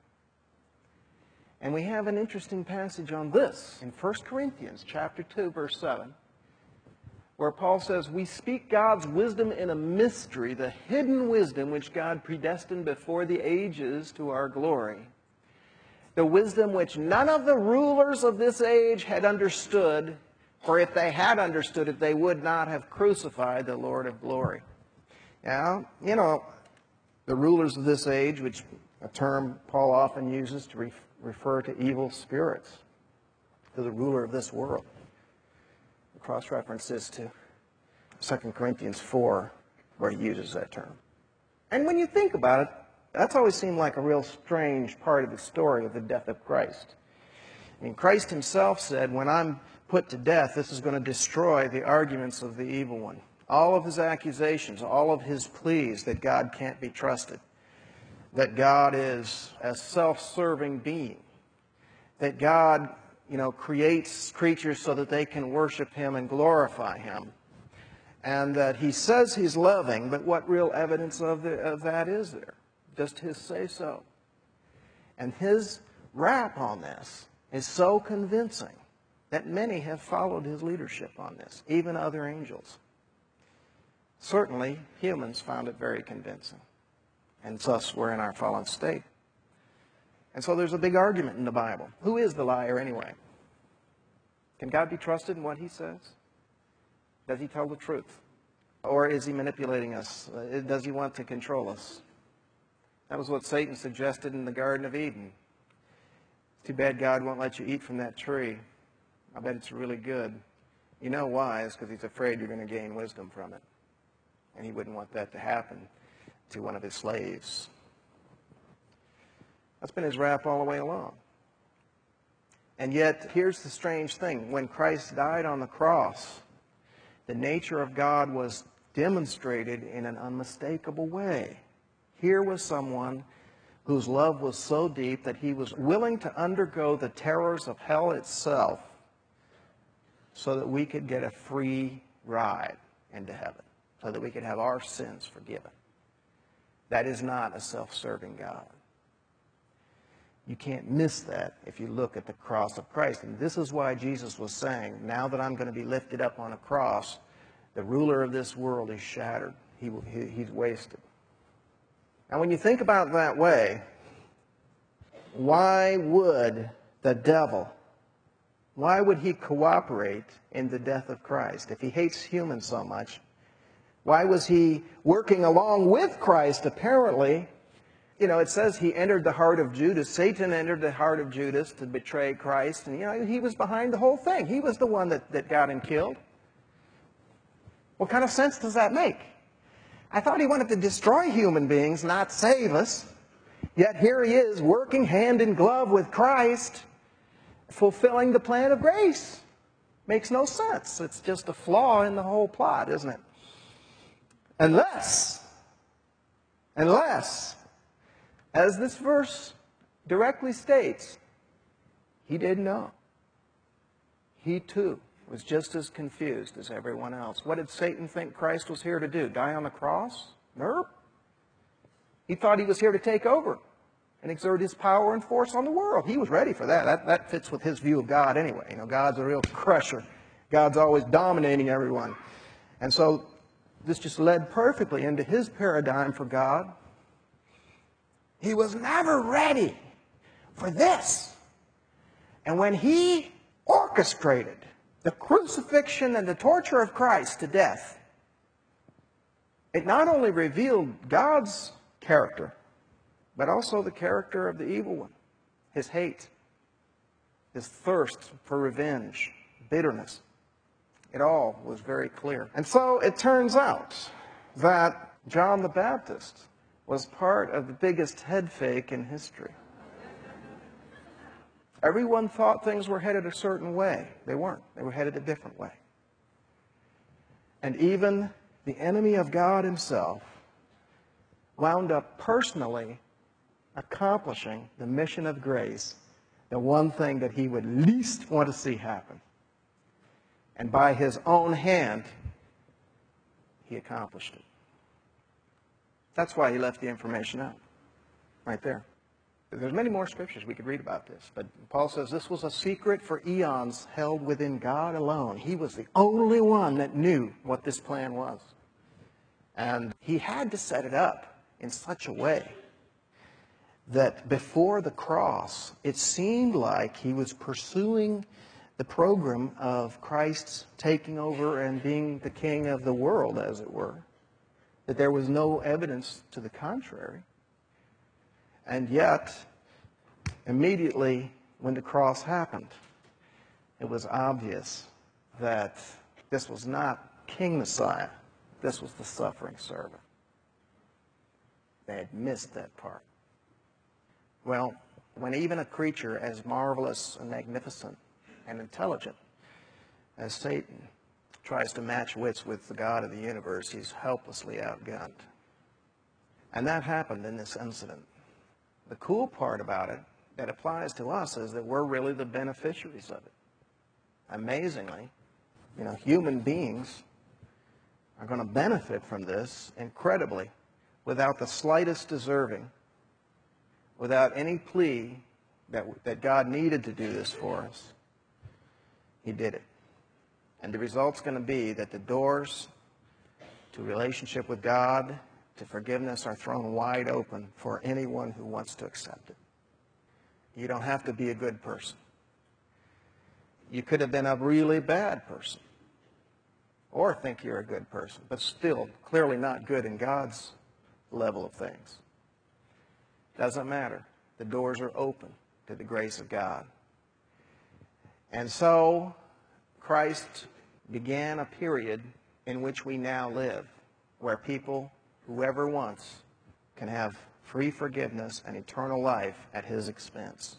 And we have an interesting passage on this in First Corinthians chapter two, verse seven, where Paul says, we speak God's wisdom in a mystery, the hidden wisdom which God predestined before the ages to our glory. The wisdom which none of the rulers of this age had understood, for if they had understood it, they would not have crucified the Lord of glory. Now, you know, the rulers of this age, which a term Paul often uses to re- refer to evil spirits, to the ruler of this world. The cross-reference is to Second Corinthians four, where he uses that term. And when you think about it, that's always seemed like a real strange part of the story of the death of Christ. I mean, Christ himself said, when I'm put to death, this is going to destroy the arguments of the evil one. All of his accusations, all of his pleas that God can't be trusted, that God is a self-serving being, that God, you know, creates creatures so that they can worship him and glorify him, and that he says he's loving, but what real evidence of, the, of that is there? Just his say-so. And his rap on this is so convincing that many have followed his leadership on this, even other angels. Certainly, humans found it very convincing. And thus, we're in our fallen state. And so there's a big argument in the Bible. Who is the liar anyway? Can God be trusted in what he says? Does he tell the truth? Or is he manipulating us? Does he want to control us? That was what Satan suggested in the Garden of Eden. It's too bad God won't let you eat from that tree. I bet it's really good. You know why? It's because he's afraid you're going to gain wisdom from it. And he wouldn't want that to happen to one of his slaves. That's been his rap all the way along. And yet, here's the strange thing. When Christ died on the cross, the nature of God was demonstrated in an unmistakable way. Here was someone whose love was so deep that he was willing to undergo the terrors of hell itself so that we could get a free ride into heaven, so that we could have our sins forgiven. That is not a self-serving God. You can't miss that if you look at the cross of Christ. And this is why Jesus was saying, now that I'm going to be lifted up on a cross, the ruler of this world is shattered. He, he, he's wasted. Now, when you think about it that way, why would the devil, why would he cooperate in the death of Christ? If he hates humans so much, why was he working along with Christ, apparently? You know, it says he entered the heart of Judas. Satan entered the heart of Judas to betray Christ. And, you know, he was behind the whole thing. He was the one that, that got him killed. What kind of sense does that make? I thought he wanted to destroy human beings, not save us. Yet here he is, working hand in glove with Christ, fulfilling the plan of grace. Makes no sense. It's just a flaw in the whole plot, isn't it? Unless, unless, as this verse directly states, he didn't know. He too was just as confused as everyone else. What did Satan think Christ was here to do? Die on the cross? Nope. He thought he was here to take over and exert his power and force on the world. He was ready for that. That, that fits with his view of God anyway. You know, God's a real crusher. God's always dominating everyone. And so this just led perfectly into his paradigm for God. He was never ready for this. And when he orchestrated the crucifixion and the torture of Christ to death, it not only revealed God's character, but also the character of the evil one, his hate, his thirst for revenge, bitterness. It all was very clear. And so it turns out that John the Baptist was part of the biggest head fake in history. Everyone thought things were headed a certain way. They weren't. They were headed a different way. And even the enemy of God himself wound up personally accomplishing the mission of grace, the one thing that he would least want to see happen. And by his own hand, he accomplished it. That's why he left the information out, right there. There's many more scriptures we could read about this, but Paul says this was a secret for eons held within God alone. He was the only one that knew what this plan was. And he had to set it up in such a way that before the cross, it seemed like he was pursuing the program of Christ's taking over and being the king of the world, as it were. That there was no evidence to the contrary. And yet, immediately when the cross happened, it was obvious that this was not King Messiah. This was the suffering servant. They had missed that part. Well, when even a creature as marvelous and magnificent and intelligent as Satan tries to match wits with the God of the universe, he's helplessly outgunned. And that happened in this incident. The cool part about it that applies to us is that we're really the beneficiaries of it. Amazingly, you know, human beings are going to benefit from this incredibly without the slightest deserving, without any plea that, that God needed to do this for us. He did it. And the result's going to be that the doors to relationship with God, to forgiveness, are thrown wide open for anyone who wants to accept it. You don't have to be a good person. You could have been a really bad person, or think you're a good person, but still clearly not good in God's level of things. Doesn't matter. The doors are open to the grace of God. And so Christ began a period in which we now live, where people, whoever wants, can have free forgiveness and eternal life at his expense.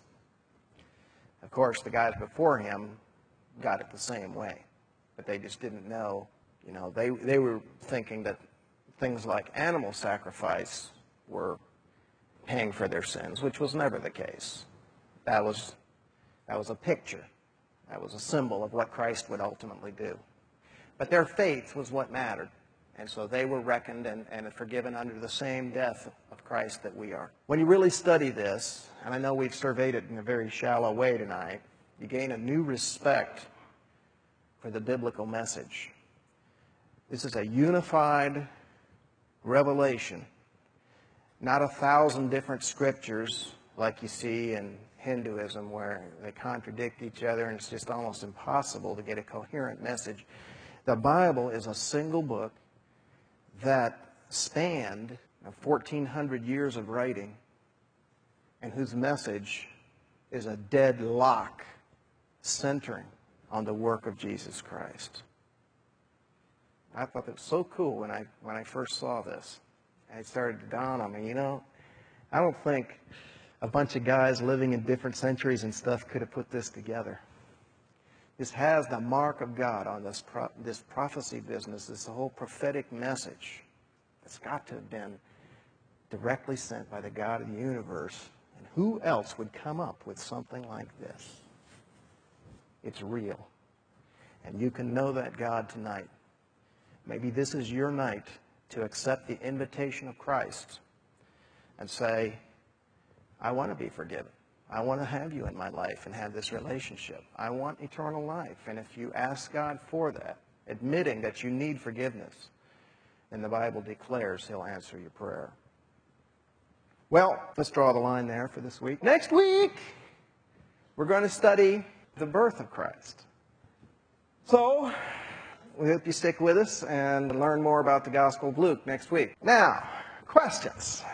Of course, the guys before him got it the same way, but they just didn't know. You know, they, they were thinking that things like animal sacrifice were paying for their sins, which was never the case. That was, that was a picture. That was a symbol of what Christ would ultimately do. But their faith was what mattered. And so they were reckoned and, and forgiven under the same death of Christ that we are. When you really study this, and I know we've surveyed it in a very shallow way tonight, you gain a new respect for the biblical message. This is a unified revelation, not a thousand different scriptures like you see in Hinduism where they contradict each other and it's just almost impossible to get a coherent message. The Bible is a single book that spanned fourteen hundred years of writing and whose message is a deadlock centering on the work of Jesus Christ. I thought that was so cool when I, when I first saw this. And it started to dawn on me, you know, I don't think a bunch of guys living in different centuries and stuff could have put this together. This has the mark of God on this, pro this prophecy business, this whole prophetic message. It's got to have been directly sent by the God of the universe. And who else would come up with something like this? It's real. And you can know that God tonight. Maybe this is your night to accept the invitation of Christ and say, I want to be forgiven. I want to have you in my life and have this relationship. I want eternal life. And if you ask God for that, admitting that you need forgiveness, then the Bible declares he'll answer your prayer. Well, let's draw the line there for this week. Next week, we're going to study the birth of Christ. So, we hope you stick with us and learn more about the Gospel of Luke next week. Now, questions.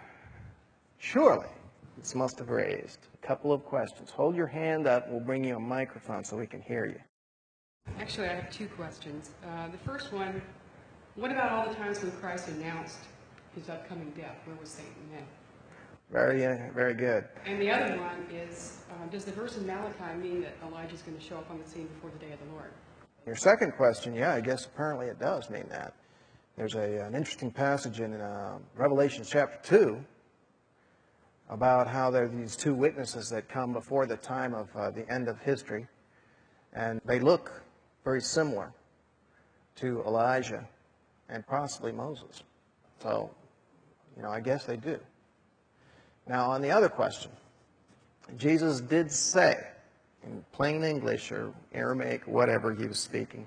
Surely, this must have raised a couple of questions. Hold your hand up. We'll bring you a microphone so we can hear you. Actually, I have two questions. Uh, the first one, what about all the times when Christ announced his upcoming death? Where was Satan then? Very, uh, very good. And the other one is, uh, does the verse in Malachi mean that Elijah is going to show up on the scene before the day of the Lord? Your second question, yeah, I guess apparently it does mean that. There's a, an interesting passage in uh, Revelation chapter two about how there are these two witnesses that come before the time of uh, the end of history, and they look very similar to Elijah and possibly Moses. So, you know, I guess they do. Now, on the other question, Jesus did say, in plain English or Aramaic, whatever he was speaking,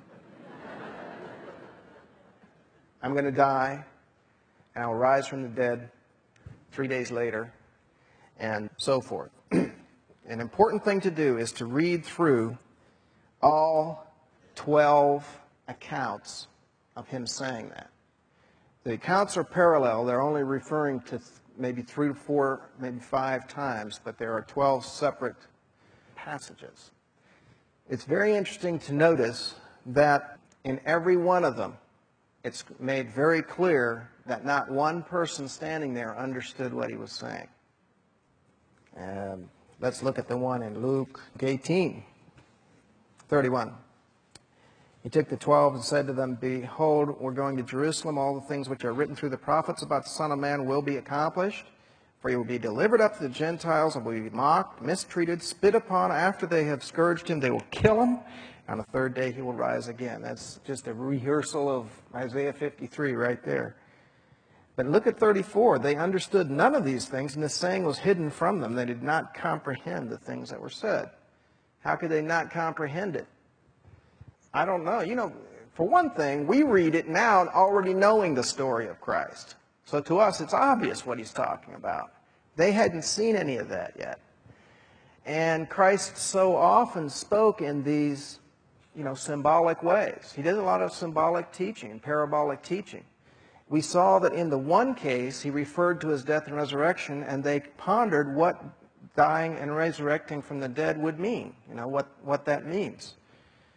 I'm going to die, and I'll rise from the dead three days later, and so forth. An important thing to do is to read through all twelve accounts of him saying that. The accounts are parallel. They're only referring to th- maybe three to four, maybe five times, but there are twelve separate passages. It's very interesting to notice that in every one of them, it's made very clear that not one person standing there understood what he was saying. Um, let's look at the one in Luke eighteen, thirty-one. He took the twelve and said to them, Behold, we're going to Jerusalem. All the things which are written through the prophets about the Son of Man will be accomplished. For he will be delivered up to the Gentiles and will be mocked, mistreated, spit upon. After they have scourged him, they will kill him. On the third day he will rise again. That's just a rehearsal of Isaiah fifty-three right there. But look at thirty-four. They understood none of these things, and the saying was hidden from them. They did not comprehend the things that were said. How could they not comprehend it? I don't know. You know, for one thing, we read it now already knowing the story of Christ. So to us, it's obvious what he's talking about. They hadn't seen any of that yet. And Christ so often spoke in these, you know, symbolic ways. He did a lot of symbolic teaching and parabolic teaching. We saw that in the one case, he referred to his death and resurrection, and they pondered what dying and resurrecting from the dead would mean, you know, what, what that means.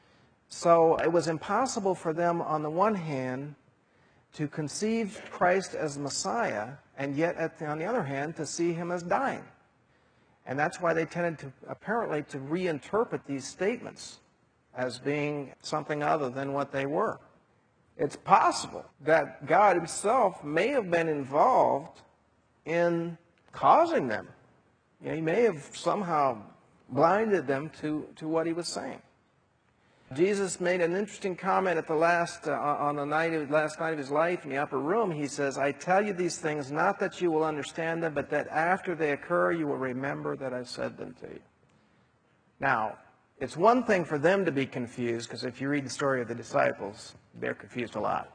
So it was impossible for them, on the one hand, to conceive Christ as Messiah, and yet, at the, on the other hand, to see him as dying. And that's why they tended to, apparently, to reinterpret these statements as being something other than what they were. It's possible that God himself may have been involved in causing them. You know, he may have somehow blinded them to, to what he was saying. Jesus made an interesting comment at the last, uh, on the night of, last night of his life in the upper room. He says, I tell you these things, not that you will understand them, but that after they occur, you will remember that I said them to you. Now, it's one thing for them to be confused, because if you read the story of the disciples, they're confused a lot.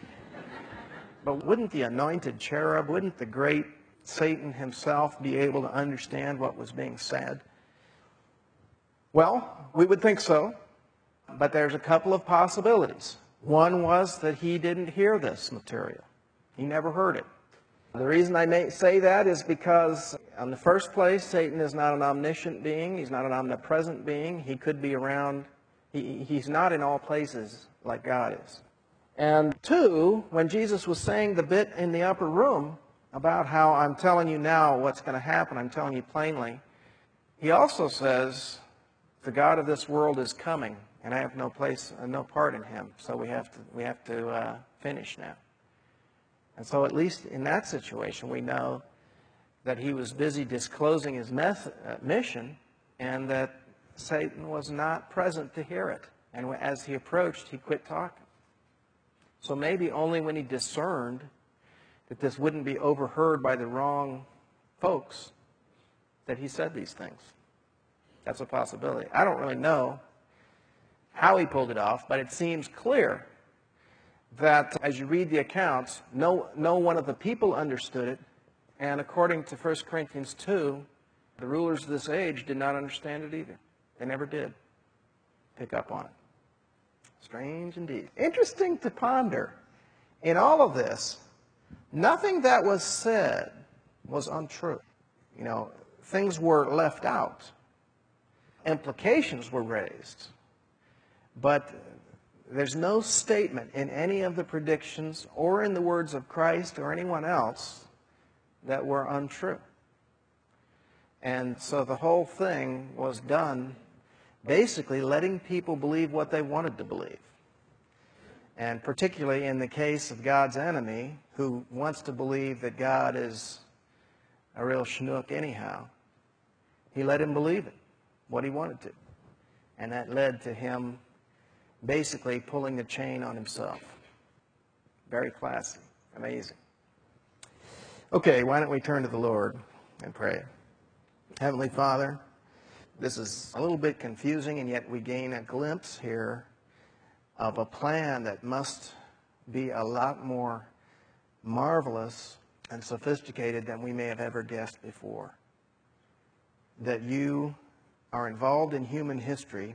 But wouldn't the anointed cherub, wouldn't the great Satan himself be able to understand what was being said? Well, we would think so. But there's a couple of possibilities. One was that he didn't hear this material. He never heard it. The reason I may say that is because, in the first place, Satan is not an omniscient being. He's not an omnipresent being. He could be around. He, he's not in all places like God is. And two, when Jesus was saying the bit in the upper room about how I'm telling you now what's going to happen, I'm telling you plainly, he also says, the God of this world is coming. And I have no place, uh, no part in him. So we have to, we have to uh, finish now. And so at least in that situation, we know that he was busy disclosing his meth- uh, mission, and that Satan was not present to hear it. And as he approached, he quit talking. So maybe only when he discerned that this wouldn't be overheard by the wrong folks that he said these things. That's a possibility. I don't really know how he pulled it off, but it seems clear that as you read the accounts, no, no one of the people understood it, and according to First Corinthians two, the rulers of this age did not understand it either. They never did pick up on it. Strange indeed. Interesting to ponder. In all of this, nothing that was said was untrue. You know, things were left out. Implications were raised. But there's no statement in any of the predictions or in the words of Christ or anyone else that were untrue. And so the whole thing was done basically letting people believe what they wanted to believe. And particularly in the case of God's enemy, who wants to believe that God is a real schnook anyhow, he let him believe it, what he wanted to. And that led to him basically pulling the chain on himself. Very classy. Amazing. Okay, why don't we turn to the Lord and pray. Heavenly Father, this is a little bit confusing, and yet we gain a glimpse here of a plan that must be a lot more marvelous and sophisticated than we may have ever guessed before. That you are involved in human history,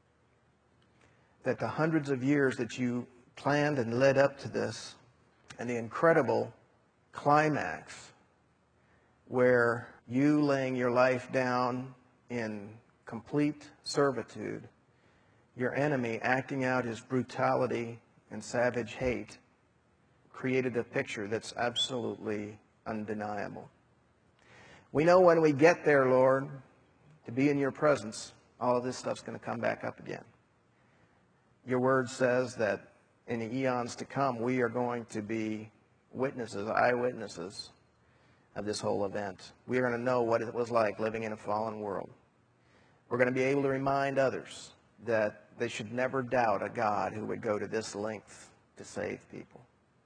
that the hundreds of years that you planned and led up to this, and the incredible climax where you laying your life down in complete servitude, your enemy acting out his brutality and savage hate, created a picture that's absolutely undeniable. We know when we get there, Lord, to be in your presence, all of this stuff's going to come back up again. Your word says that in the eons to come, we are going to be witnesses, eyewitnesses of this whole event. We are going to know what it was like living in a fallen world. We're going to be able to remind others that they should never doubt a God who would go to this length to save people.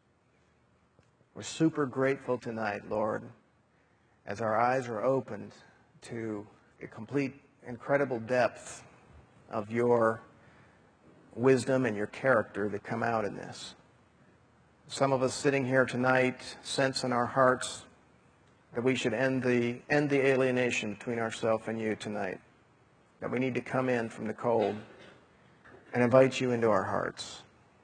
We're super grateful tonight, Lord, as our eyes are opened to a complete, incredible depth of your wisdom and your character that come out in this. Some of us sitting here tonight sense in our hearts that we should end the end the alienation between ourselves and you tonight. That we need to come in from the cold and invite you into our hearts.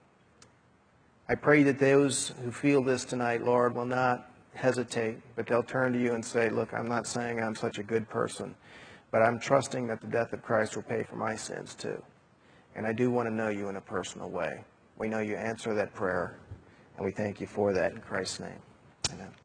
I pray that those who feel this tonight, Lord, will not hesitate, but they'll turn to you and say, look, I'm not saying I'm such a good person, but I'm trusting that the death of Christ will pay for my sins too. And I do want to know you in a personal way. We know you answer that prayer, and we thank you for that in Christ's name. Amen.